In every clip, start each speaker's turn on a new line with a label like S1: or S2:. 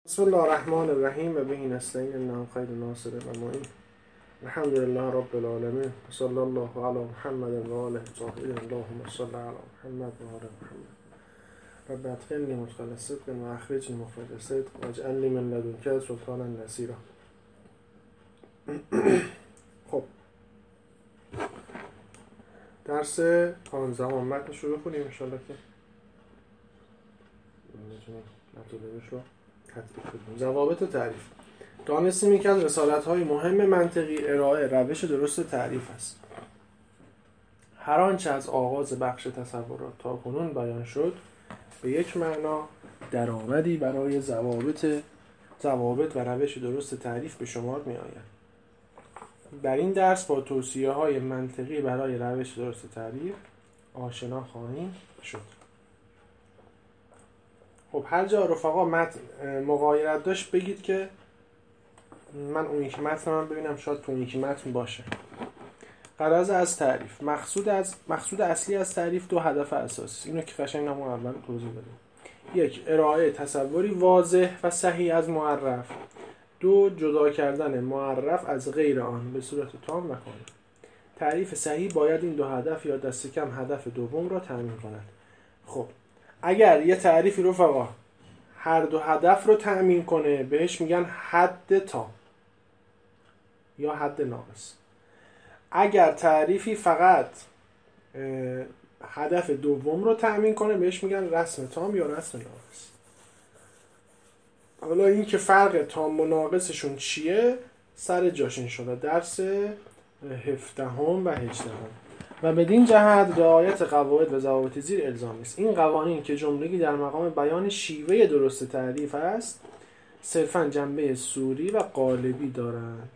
S1: بسم الله الرحمن الرحیم و به نستعین انه خیر ناصر و معین. الحمد لله رب العالمین و صلی الله علی محمد و آله الطاهرین. اللهم صل علی محمد و آل محمد. رب ادخلنی مدخل صدق و اخرجنی مخرج صدق واجعلنی من لدنک سلطانا نصیرا. خب درس 15 متنش رو بخونیم ان شاء الله که مطلبش رو تطبیق بدیم. ضوابط تعریف. دانستیم یکی از رسالت‌های مهم منطقی ارائه روش درست تعریف است. هر آنچه از آغاز بخش تصورات تا کنون بیان شد به یک معنا درآمدی برای ضوابط و روش درست تعریف به شمار می‌آید. در این درس با توصیه‌های منطقی برای روش درست تعریف آشنا خواهیم شد. خب هر جا رفقا متن مغایرت داشت بگید که من اون یکی متن من ببینم، شاید تو اون یکی متن باشه. غرض از تعریف. مقصود اصلی از تعریف دو هدف اساسی. اینو که قشنگ همون اول توضیح دادیم. یک، ارائه تصوری واضح و صحیح از معرف. دو، جدا کردن معرف از غیر آن به صورت تام و کامل. تعریف صحیح باید این دو هدف یا دست کم هدف دوم را تامین کند. خب اگر یه تعریفی رفقا هر دو هدف رو تأمین کنه بهش میگن حد تام یا حد ناقص. اگر تعریفی فقط هدف دوم رو تأمین کنه بهش میگن رسم تام یا رسم ناقص. حالا این که فرق تام و ناقصشون چیه سر جاشین شده درس 17 و 18. و بدین جهت رعایت قواعد و ضوابط زیر الزامی است. این قوانین که جملگی در مقام بیان شیوه درست تعریف است صرفاً جنبه صوری و قالبی دارند.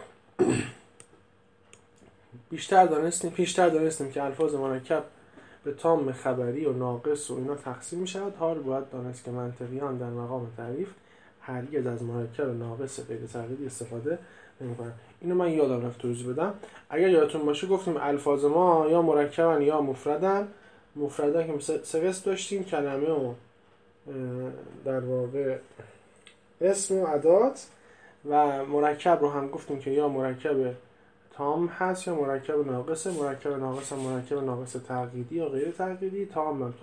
S1: پیشتر دانستیم که الفاظ مرکب به تام، خبری و ناقص و اینا تقسیم می شود. حال باید دانست که منطقیان در مقام تعریف هرگز از مرکب ناقص غیر تقییدی استفاده نمی‌کنن. اینو من یادم رفت توضیح بدم. اگر یادتون باشه گفتیم الفاظ ما یا مرکبن یا مفردن. مفردن که مثلا سه قسم داشتیم، کلمه و در واقع اسم و ادات، و مرکب رو هم گفتیم که یا مرکب تام هست یا مرکب ناقصه. مرکب ناقص هم مرکب ناقص تقییدی یا غیر تقییدی، تام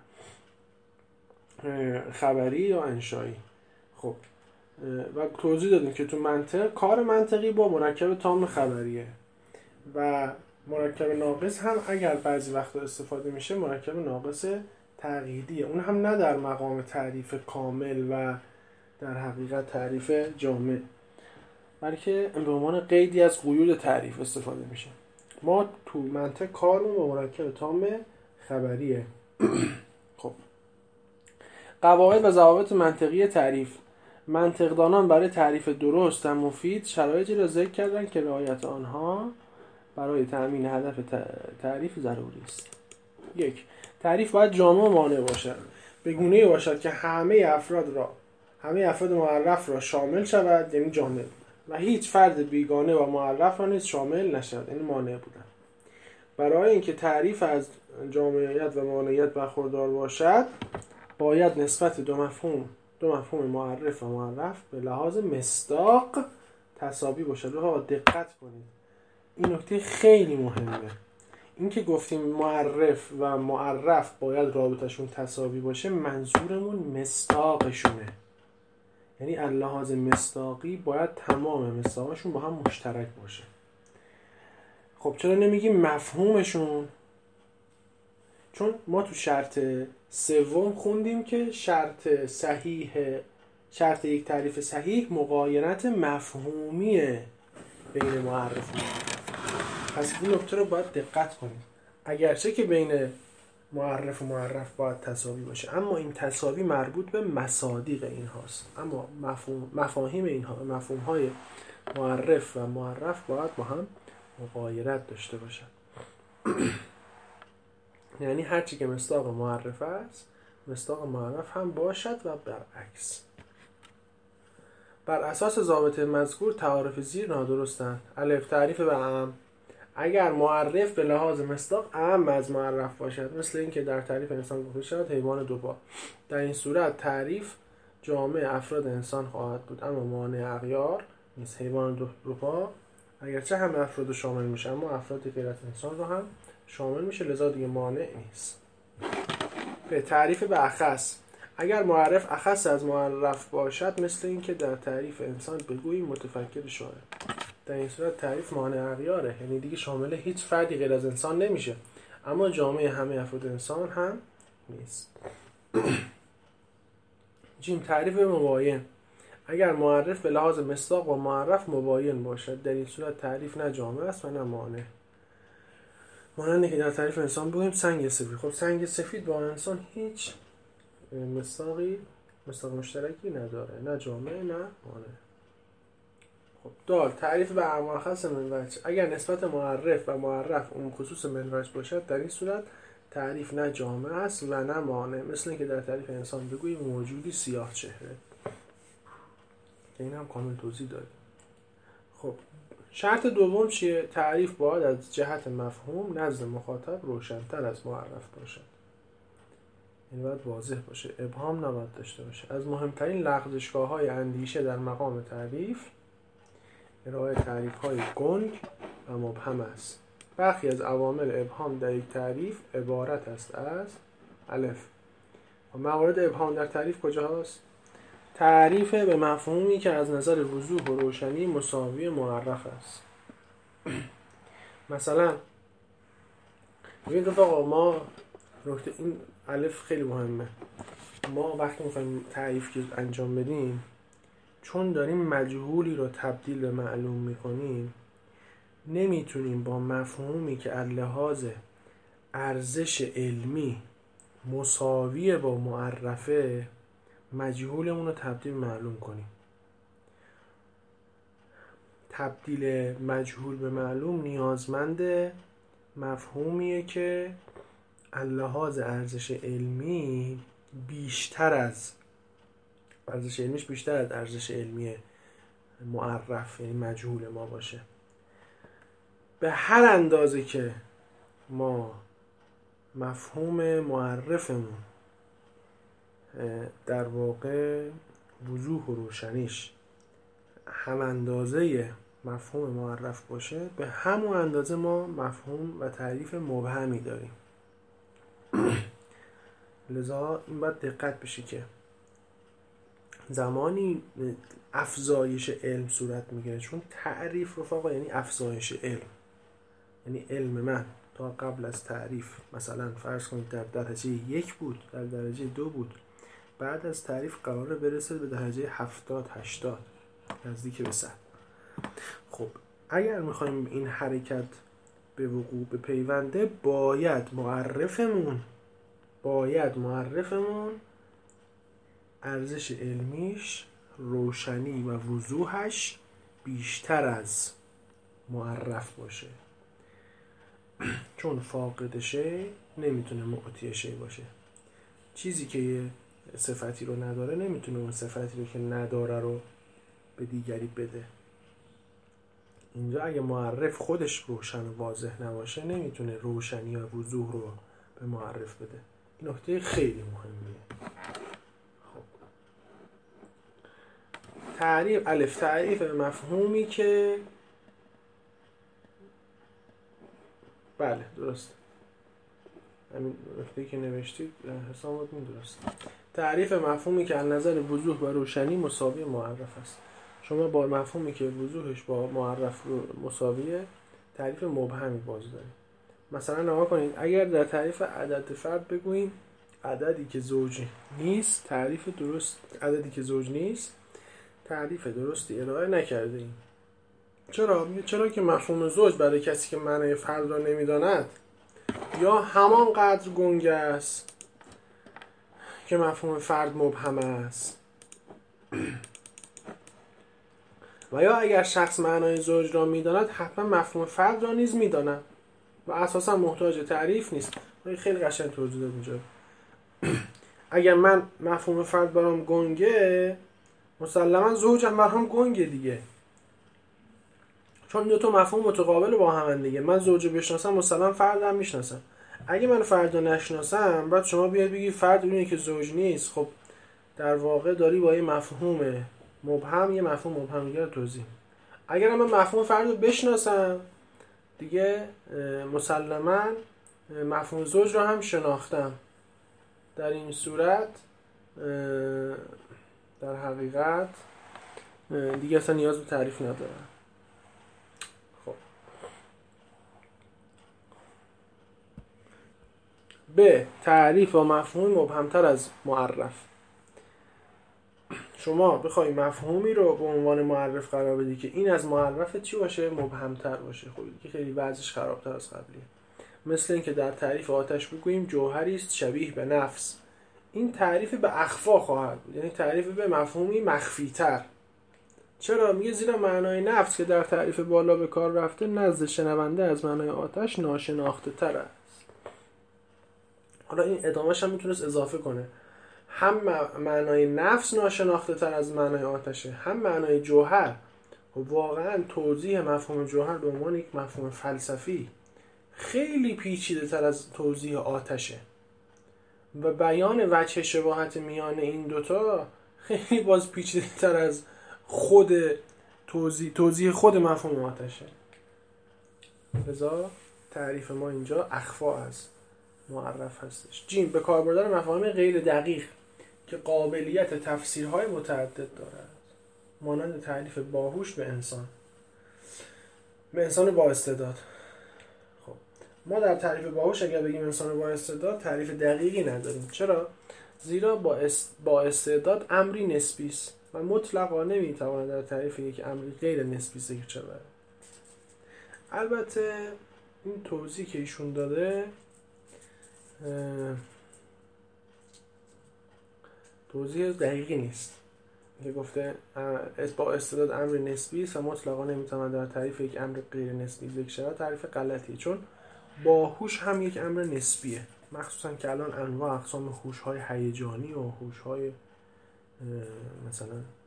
S1: خبری یا انشایی. خب و توضیح دادیم که تو منطق کار منطقی با مرکب تام خبریه و مرکب ناقص هم اگر بعضی وقتا استفاده میشه مرکب ناقص تقییدیه. اون هم نه در مقام تعریف کامل و در حقیقت تعریف جامع، بلکه به عنوان قیدی از قیود تعریف استفاده میشه. ما تو منطق کارمون با مرکب تام خبریه. خب قواعد و ضوابط منطقی تعریف. منطقدانان برای تعریف درست و مفید شرایطی را ذکر کردند که رعایت آنها برای تأمین هدف تعریف ضروری است. یک، تعریف باید جامع و مانع باشد. به گونه‌ای باشد که همه افراد معرف را شامل شود، یعنی جامع، و هیچ فرد بیگانه و معرف را نیز شامل نشود، یعنی مانع بودن. برای اینکه تعریف از جامعیت و مانعیت برخوردار باشد باید نسبت دو مفهوم معرف و معرف به لحاظ مصداق تساوی باشد. آقا دقت کنید، این نکته خیلی مهمه. این که گفتیم معرف و معرف باید رابطشون تساوی باشه، منظورمون مصداقشونه، یعنی لحاظ مصداقی باید تمام مصداقشون با هم مشترک باشه. خب چرا نمیگیم مفهومشون؟ چون ما تو شرط سوم خوندیم که شرط یک تعریف صحیح مغایرت مفهومیه بین معرف و معرف. پس این نکته رو باید دقت کنید. اگرچه که بین معرف و معرف باید تساوی باشه، اما این تساوی مربوط به مصادیق این هاست. اما مفاهیم اینها، مفهوم‌های معرف و معرف باید با هم مغایرت داشته باشن. یعنی هرچی که مصداق معرف است مصداق معرف هم باشد و برعکس. بر اساس ضابط مذکور تعارف زیر نادرستند. الف، تعریف به اعم. اگر معرف به لحاظ مصداق اعم از معرف باشد، مثل این که در تعریف انسان گفته شد حیوان دوپا، در این صورت تعریف جامعه افراد انسان خواهد بود، اما مانع اغیار نیست. حیوان دو پا اگرچه همه افراد رو شامل میشه، اما افراد غیر از انسان رو هم شامل میشه، لذا دیگه مانع نیست. به تعریف به اخص. اگر معرف اخص از معرف باشد، مثل اینکه در تعریف انسان بگوییم متفکر شاعر. در این صورت تعریف مانع اغیاره، یعنی دیگه شامل هیچ فردی غیر از انسان نمیشه، اما جامعه همه افراد انسان هم نیست. جیم تعریف مباین. اگر معرف به لحاظ مصداق و معرف مباین باشد، در این صورت تعریف نه جامع است و نه مانع. مانند که در تعریف انسان بگوییم سنگ سفید. خب سنگ سفید با انسان هیچ مصداق مشترکی نداره، نه جامع نه مانع. خب دال تعریف به اعماخص منوچ. اگر نسبت معرف و معرف اون خصوص منوچ باشد، در این صورت تعریف نه جامع است و نه مانع، مثل اینکه در تعریف انسان بگوییم موجودی سیاه چهره، که این هم کامل توضیح داریم. خب شرط دوم چیه؟ تعریف باید از جهت مفهوم نزد مخاطب روشن‌تر از معرف باشد، این باید واضح باشه، ابهام نباید داشته باشه. از مهمترین لغزشگاه‌های اندیشه در مقام تعریف ارائه تعریف‌های گنگ و مبهم است. برخی از عوامل ابهام در یک تعریف عبارت است از الف. و موارد ابهام در تعریف کجاست؟ تعریف به مفهومی که از نظر وضوح و روشنی مساوی معرف است. مثلا ببین رفقا، ما نکته این الف خیلی مهمه. ما وقتی میخوایم تعریف که انجام بدیم، چون داریم مجهولی رو تبدیل به معلوم میکنیم، نمیتونیم با مفهومی که از لحاظ ارزش علمی مساوی با معرفه مجهولمون رو تبدیل معلوم کنیم. تبدیل مجهول به معلوم نیازمند مفهومیه که از لحاظ ارزش علمی بیشتر از ارزش علمی معرف، یعنی مجهول ما باشه. به هر اندازه که ما مفهوم معرفمون در واقع وضوح و روشنیش هم اندازه مفهوم معرف باشه، به همون اندازه ما مفهوم و تعریف مبهمی داریم. لذا این باید دقت بشه که زمانی افزایش علم صورت میگیره، چون تعریف رفقا یعنی افزایش علم، یعنی علم من تا قبل از تعریف مثلا فرض کنید در درجه 1 بود، در درجه 2 بود، بعد از تعریف قراره برسه به درجه 70-80 نزدیک به 100. خب اگر میخوایم این حرکت به وقوع بپیونده، باید معرفمون ارزش علمیش، روشنی و وضوحش بیشتر از معرف باشه، چون فاقد شی نمیتونه معطی شی باشه. چیزی که یه صفتی رو نداره نمیتونه اون صفتی رو که نداره رو به دیگری بده. اینجا اگه معرف خودش روشن و واضح نباشه، نمیتونه روشنی و وضوح رو به معرف بده. نکته خیلی مهمیه. خب تعریف مفهومی که بله درست، همین نکته‌ای که نوشتید حسابتون درست. تعریف مفهومی که از نظر وضوح و روشنی مساوی معرف است. شما با مفهومی که وضوحش با معرف مساویه، تعریف مبهمی باز دارید. مثلا نگاه کنید، اگر در تعریف عدد فرد بگوییم عددی که زوج نیست، تعریف درستی ارائه نکرده ایم. چرا که مفهوم زوج برای کسی که معنی فرد را نمیداند یا همان قدر گنگ است که مفهوم فرد مبهم است، و یا اگر شخص معنای زوج را میداند، حتما مفهوم فرد را نیز میداند و اساسا محتاج تعریف نیست. خیلی قشنگ توضیح داد اینجا. اگر من مفهوم فرد برام گنگه، مسلما زوجم برام گنگه دیگه، چون دو تا مفهوم متقابل با هم دیگه. من زوج بشناسم، مسلما فردم میشناسم. اگه من فرد رو نشناسم، بعد شما بیاد بگی فرد اونیه که زوج نیست، خب در واقع داری با یه مفهوم مبهم یه مفهوم مبهم دیگر توضیح. اگر من مفهوم فرد رو بشناسم دیگه مسلماً مفهوم زوج رو هم شناختم. در این صورت در حقیقت دیگه اصلا نیاز به تعریف ندارم. خب به تعریف و مفهوم مبهمتر از معرف. شما بخوای مفهومی رو به عنوان معرف قرار بدی که این از معرف چی باشه؟ مبهمتر باشه. خب که خیلی وضعش خرابتر از قبلیه. مثل اینکه در تعریف آتش بگوییم جوهری است شبیه به نفس. این تعریف به اخفا خواهد بود، یعنی تعریف به مفهومی مخفی‌تر. چرا؟ میگه زیرا معنای نفس که در تعریف بالا به کار رفته نزد شنونده از معنای آتش ناشناخته تر است. حالا این ادامهش هم میتونست اضافه کنه، هم معنای نفس ناشناخته تر از معنای آتشه، هم معنای جوهر. و واقعا توضیح مفهوم جوهر به عنوان یک مفهوم فلسفی خیلی پیچیده تر از توضیح آتشه و بیان وجه شباهت میان این دوتا خیلی باز پیچیده تر از خود توضیح خود مفهوم آتشه. لذا تعریف ما اینجا اخفا از معرف هستش. جیم به کار بردن مفاهیم غیر دقیق که قابلیت تفسیرهای متعدد دارد، مانند تعریف باهوش به انسان با استعداد. خب ما در تعریف باهوش اگر بگیم انسان با استعداد تعریف دقیقی نداریم. چرا؟ زیرا با استعداد امری نسبی است و مطلقا نمیتواند در تعریف یک امری غیر نسبی ذکر شود. البته این توضیح که ایشون داده توضیح دقیقی نیست که گفته با استعداد امر نسبی است و مطلقا نمیتواند در تعریف یک امر غیر نسبی ذکر شود. تعریف غلطیه، چون باهوش هم یک امر نسبیه، مخصوصا که الان انواع اقسام هوش‌های هیجانی و هوش‌های مثلا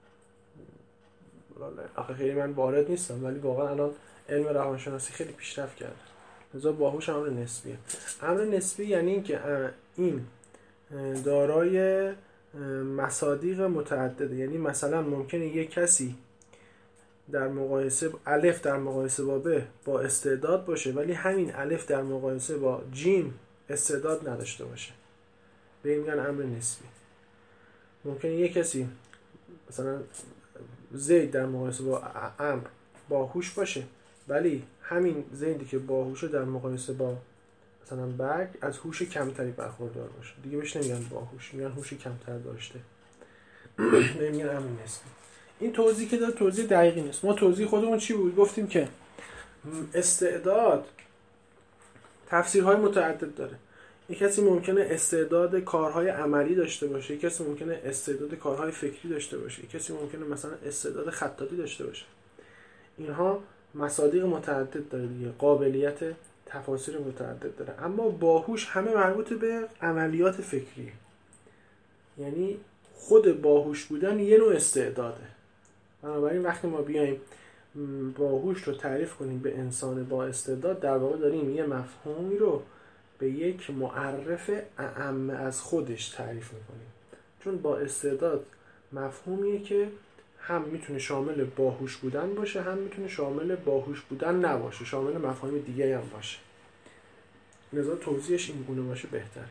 S1: آخه خیلی من وارد نیستم ولی واقعا الان علم روانشناسی خیلی پیشرفت کرده. لذا باهوش امر نسبیه. امر نسبی یعنی اینکه این دارای مصادیق متعدده، یعنی مثلا ممکنه یک کسی در مقایسه الف در مقایسه با ب با استعداد باشه ولی همین الف در مقایسه با جیم استعداد نداشته باشه، به این میگن امر نسبی. ممکنه یک کسی مثلا زید در مقایسه با عمرو باهوش باشه ولی همین زیدی که باهوشه در مقایسه با مثلا برگ از هوش کمتری برخوردار باشه، دیگه بهش نمیگن باهوش، میگن هوش کمتر داشته، نمیگن امر نسبی. این توضیح که داد توضیح دقیقی نیست. ما توضیح خودمون چی بود؟ گفتیم که استعداد تفسیرهای متعدد داره. یک کسی ممکنه استعداد کارهای عملی داشته باشه، یک کسی ممکنه استعداد کارهای فکری داشته باشه، یک کسی ممکنه مثلا استعداد خطاطی داشته باشه. اینها مصادیق متعدد داره دیگه، قابلیت تفاسیر متعدد داره. اما باهوش همه مربوط به عملیات فکری، یعنی خود باهوش بودن یه نوع استعداده. بنابراین وقتی ما بیایم باهوش رو تعریف کنیم به انسان با استعداد، در واقع داریم یه مفهومی رو به یک معرف اعم از خودش تعریف میکنیم، چون با استعداد مفهومیه که هم میتونه شامل باهوش بودن باشه، هم میتونه شامل باهوش بودن نباشه، شامل مفاهیم دیگه هم باشه. لذا توضیحش این گونه باشه بهتره.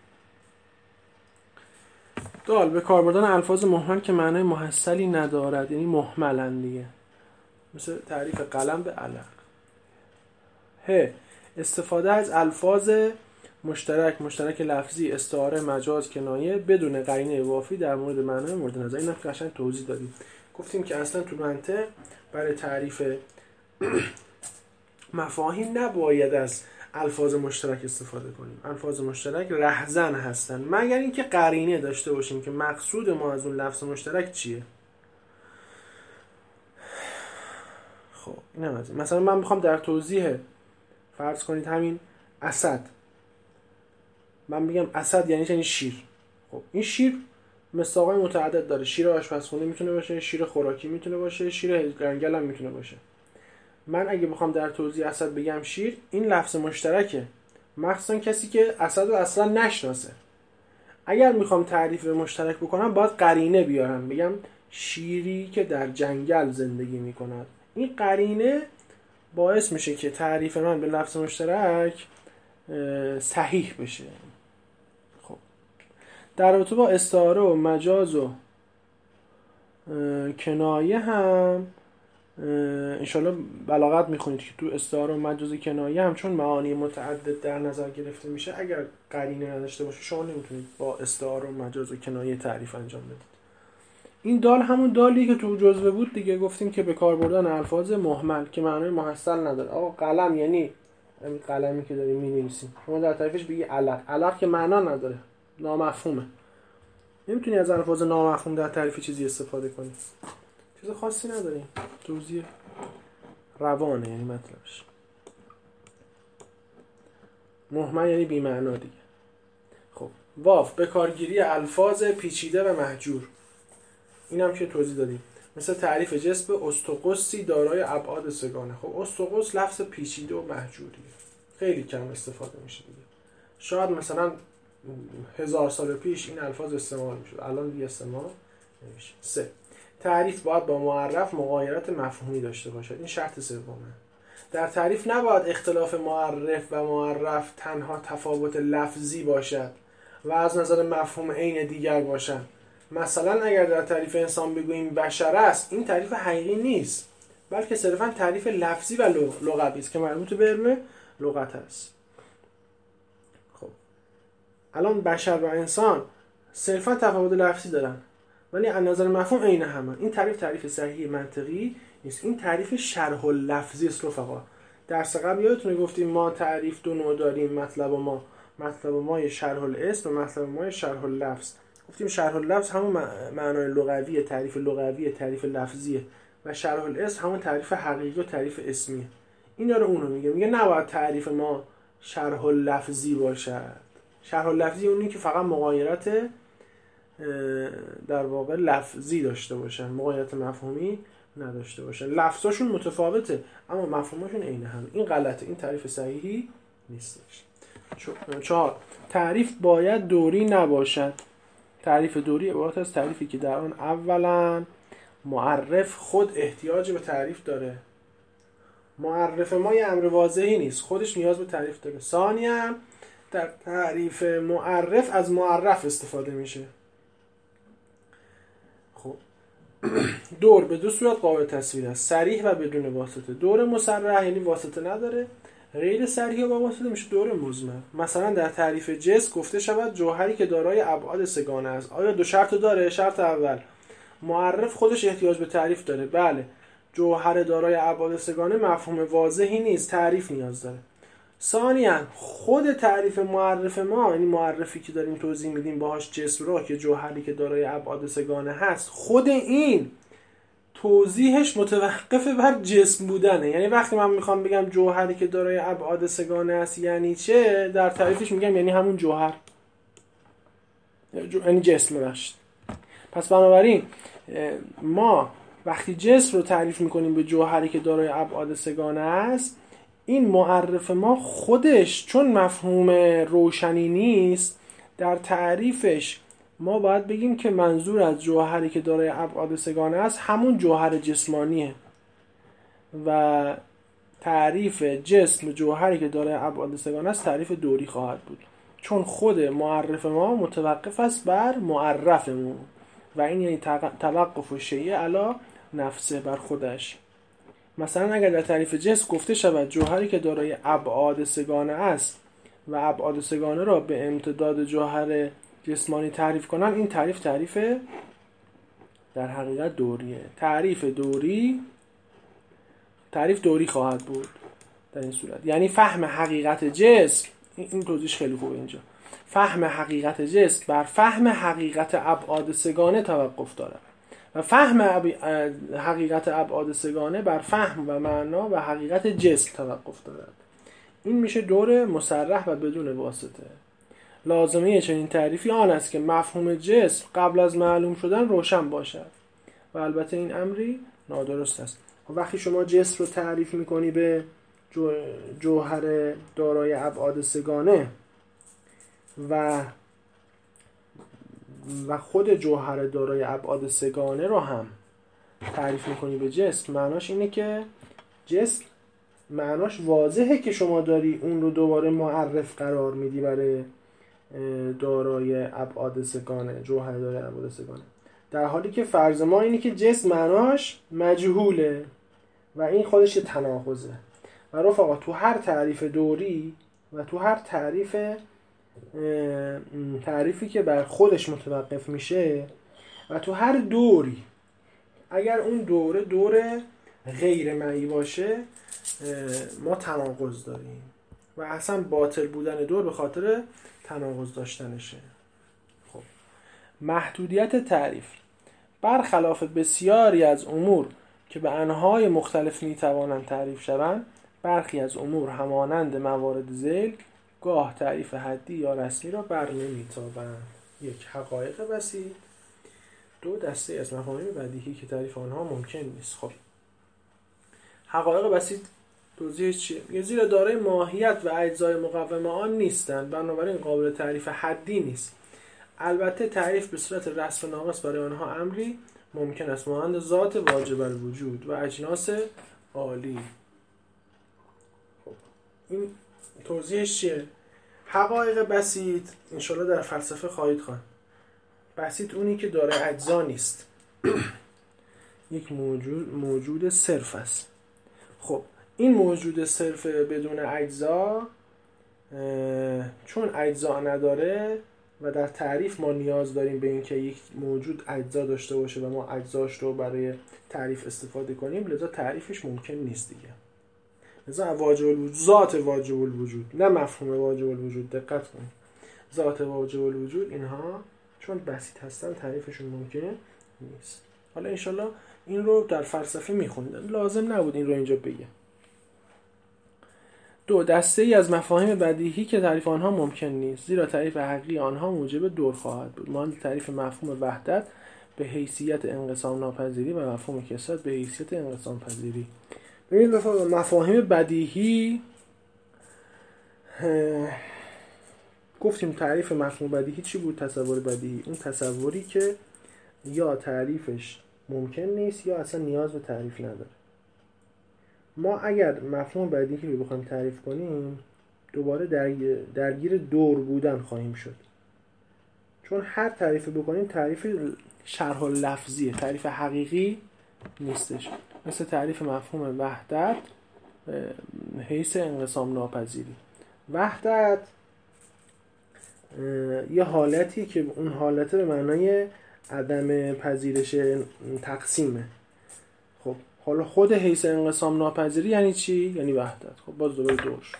S1: دال به کار بردن الفاظ مهمل که معنای محصلی ندارد، یعنی مهملن دیگه، مثل تعریف قلم به علق. استفاده از الفاظ مشترک لفظی، استعاره، مجاز، کنایه بدون قرینه وافی در مورد معنای مورد نظر. اینم قشنگ توضیح دادیم. گفتیم که اصلا تو منطق برای تعریف مفاهیم نباید از الفاظ مشترک استفاده کنیم. الفاظ مشترک رهزن هستن مگر اینکه قرینه داشته باشیم که مقصود ما از اون لفظ مشترک چیه. خب این هم از این. مثلا من میخوام در توضیح فرض کنید همین اسد، من بگم اسد یعنی شیر. خب این شیر مصداقای متعدد داره. شیر آشپزخونه میتونه باشه، شیر خوراکی میتونه باشه، شیر جنگل هم میتونه باشه. من اگه بخوام در توضیح اسد بگم شیر، این لفظ مشترکه، مخصوصا کسی که اسد رو اصلا نشناسه. اگر میخوام تعریف مشترک بکنم باید قرینه بیارم، بگم شیری که در جنگل زندگی میکند. این قرینه باعث میشه که تعریف من به لفظ مشترک صحیح بشه. خب در رابطه با استعاره و مجاز و کنایه هم انشالله بلاغت میخونید که تو استعاره و مجاز و کنایه هم چون معانی متعدد در نظر گرفته میشه، اگر قرینه نداشته باشه شما نمیتونید با استعاره و مجاز و کنایه تعریف انجام بدید. این دال همون دالیه که تو جزوه بود دیگه، گفتیم که به کار بردن الفاظ مهمل که معنای محصل نداره. آقا قلم یعنی همین قلمی که داریم می‌نویسیم، شما در تعریفش بگی علق، علق که معنا نداره، نامفهومه. نمیتونی از الفاظ نامفهوم در تعریف چیزی استفاده کنی، چیز خاصی نداریم، توضیح روانه یعنی مطلبش. مهمل یعنی بی معنا دیگه. خب واف به کارگیری الفاظ پیچیده و مهجور، اینم که توضیح دادیم. مثل تعریف جسم اسطقسی دارای ابعاد سه‌گانه. خب اسطقس لفظ پیچیده و مهجوریه، خیلی کم استفاده میشه دیگه. شاید مثلا 1000 سال پیش این الفاظ استعمال میشد، الان دیگه استعمال نمیشه. 3. تعریف باید با معرف مغایرت مفهومی داشته باشد. این شرط سومه. در تعریف نباید اختلاف معرف و معرف تنها تفاوت لفظی باشد و از نظر مفهوم عین دیگر باشد. مثلا اگر در تعریف انسان بگوییم بشر است، این تعریف حقیقی نیست، بلکه صرفا تعریف لفظی و لغوی است که مربوط به علم لغت است. خب الان بشر و انسان صرفا تفاوت لفظی دارن ولی از نظر مفهوم عین همن. این تعریف صحیح منطقی نیست، این تعریف شرح اللفظی است رفقا. درس قبل یادتونه گفتیم ما تعریف دو نوع داریم، مطلب ما شرح الاسم و مطلب ما شرح اللفظ. گفتیم شرح اللفظ همون معنای لغویه، تعریف لغویه، تعریف لفظیه، و شرح الاسم همون تعریف حقیقی و تعریف اسمیه. این داره اونو میگه نباید تعریف ما شرح اللفظی باشد. شرح اللفظی اونی که فقط مغایرت در واقع لفظی داشته باشن، مغایرت مفهومی نداشته باشن. لفظاشون متفاوته اما مفهومشون عین هم. این غلطه، این تعریف صحیحی نیستش. 4. تعریف باید دوری نباشد. تعریف دوری عبارت از تعریفی که در آن اولا معرف خود احتیاج به تعریف داره. معرف ما یه امر واضحی نیست، خودش نیاز به تعریف داره. ثانیاً در تعریف معرف از معرف استفاده میشه. خب دور به دو صورت قابل تصویر است، صریح و بدون واسطه. دور مصرح یعنی واسطه نداره، غیر صریح و با واسطه میشه دور مضمر. مثلا در تعریف جسم گفته شود جوهری که دارای ابعاد سه‌گانه است. آیا دو شرط داره؟ شرط اول معرف خودش احتیاج به تعریف داره، بله. جوهر دارای ابعاد سه‌گانه مفهوم واضحی نیست، تعریف نیاز داره. ثانیاً خود تعریف معرف ما، یعنی معرفی که داریم توضیح میدیم باهاش جسم رو که جوهری که دارای ابعاد سه‌گانه هست، خود این توضیحش متوقف بر جسم بودنه. یعنی وقتی من میخوام بگم جوهری که دارای ابعاد سه‌گانه است یعنی چه، در تعریفش میگم یعنی همون جوهر، یعنی جسم باشد. پس بنابراین ما وقتی جسم رو تعریف میکنیم به جوهری که دارای ابعاد سه‌گانه است، این معرف ما خودش چون مفهوم روشنی نیست، در تعریفش ما باید بگیم که منظور از جوهری که دارای ابعاد سه‌گانه است همون جوهر جسمانیه و تعریف جسم جوهری که دارای ابعاد سه‌گانه است تعریف دوری خواهد بود، چون خود معرف ما متوقف است بر معرفمون و این یعنی توقف شیء علی نفسه، بر خودش. مثلا اگر در تعریف جسم گفته شود جوهری که دارای ابعاد سه‌گانه است و ابعاد سه‌گانه را به امتداد جوهر جسمانی تعریف کنن، این تعریف در حقیقت دوریه. تعریف دوری خواهد بود در این صورت. یعنی فهم حقیقت جسم، این توضیحش خیلی خوبه اینجا، فهم حقیقت جسم بر فهم حقیقت ابعاد سه‌گانه توقف دارد و فهم حقیقت ابعاد سه‌گانه بر فهم و معنا و حقیقت جسم توقف دارد. این میشه دور مصرح و بدون واسطه. لازمه چنین تعریفی آن است که مفهوم جسم قبل از معلوم شدن روشن باشد و البته این امری نادرست است. وقتی شما جسم رو تعریف میکنی به جوهر دارای ابعاد سه‌گانه و و خود جوهر دارای ابعاد سه‌گانه رو هم تعریف میکنی به جسم، معناش اینه که جسم معناش واضحه که شما داری اون رو دوباره معرف قرار میدی برای دارای ابعاد سه‌گانه، جوهر دارای ابعاد سه‌گانه، در حالی که فرض ما اینه که جسم معناش مجهوله و این خودش یه تناقضه. و رفقا تو هر تعریف دوری و تو هر تعریفی که بر خودش متوقف میشه و تو هر دوری اگر اون دور غیر معی باشه ما تناقض داریم و اصلا باطل بودن دور به خاطر تناقض داشتنشه. خب محدودیت تعریف برخلاف بسیاری از امور که به انواع مختلف میتوانند تعریف شوند، برخی از امور همانند موارد ذیل گاه تعریف حدی یا رسمی را بر نمیتابند. یک، حقایق بسیط. دو، دسته از مفاهیم بدیهی که تعریف آنها ممکن نیست. خب حقایق بسیط توضیحش چیه؟ میگه زیرا دارای ماهیت و اجزای مقوم آن نیستند، بنابراین قابل تعریف حدی نیست. البته تعریف به صورت رسم ناقص برای آنها امری ممکن است، مانند ذات واجب الوجود و اجناس عالی. خب این توضیحش چیه؟ حقایق بسیط انشالله در فلسفه خواهید خواند. بسیط اونی که داره اجزا نیست یک موجود صرف است. خب این موجود صرف بدون اجزا چون اجزا نداره و در تعریف ما نیاز داریم به اینکه یک موجود اجزا داشته باشه و ما اجزاش رو برای تعریف استفاده کنیم، لذا تعریفش ممکن نیست دیگه. لذا واجب الوجود، ذات واجب الوجود، نه مفهوم واجب الوجود، دقت کنید، ذات واجب الوجود، اینها چون بسیط هستن تعریفشون ممکن نیست. حالا انشالله این رو در فلسفه میخوندن، لازم نبود این رو اینجا بگم. دو، دسته ای از مفاهیم بدیهی که تعریف آنها ممکن نیست، زیرا تعریف حقیقی آنها موجب دور خواهد بود، مانند تعریف مفهوم وحدت به حیثیت انقسام ناپذیری و مفهوم کثرت به حیثیت انقسام پذیری. ببینید مفاهیم بدیهی گفتیم تعریف مفهوم بدیهی چی بود؟ تصور بدیهی، اون تصوری که یا تعریفش ممکن نیست یا اصلا نیاز به تعریف نداره. ما اگر مفهوم بدیهی رو بخوایم تعریف کنیم دوباره درگیر دور بودن خواهیم شد، چون هر تعریف بکنیم تعریف شرح لفظیه، تعریف حقیقی نیستش. مثل تعریف مفهوم وحدت حیث انقسام ناپذیری. وحدت یه حالتی که اون حالته به معنای عدم پذیرش تقسیمه. خب حالا خود حیث انقسام ناپذیری یعنی چی؟ یعنی وحدت. خب باز دوباره دور شد.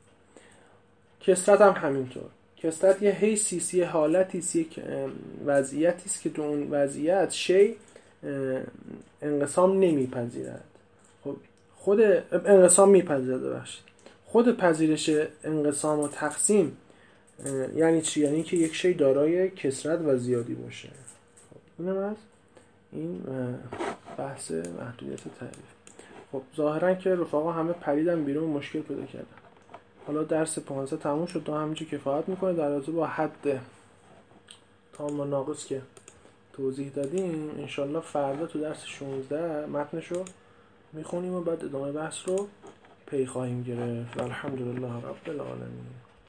S1: کثرت هم همینطور. کثرت یه حیثی، یه حالتی، یک وضعیتی است که تو اون وضعیت شی انقسام نمیپذیرد. خب خود انقسام میپذیرد بخشید. خود پذیرش انقسام و تقسیم یعنی چی؟ یعنی که یک شی دارای کثرت و زیادی باشه. خب اینم از این بحث محدودیت تعریف. خب ظاهرا که رفقا همه پریدن بیرون، مشکل پیدا کردن. حالا درس 15 تموم شد، دو همینجور کفایت میکنه در رابطه با حد تام و ناقص که توضیح دادیم. انشالله فردا تو درس 16 متنشو میخونیم و بعد ادامه بحث رو پی خواهیم گرفت. الحمدلله رب العالمین.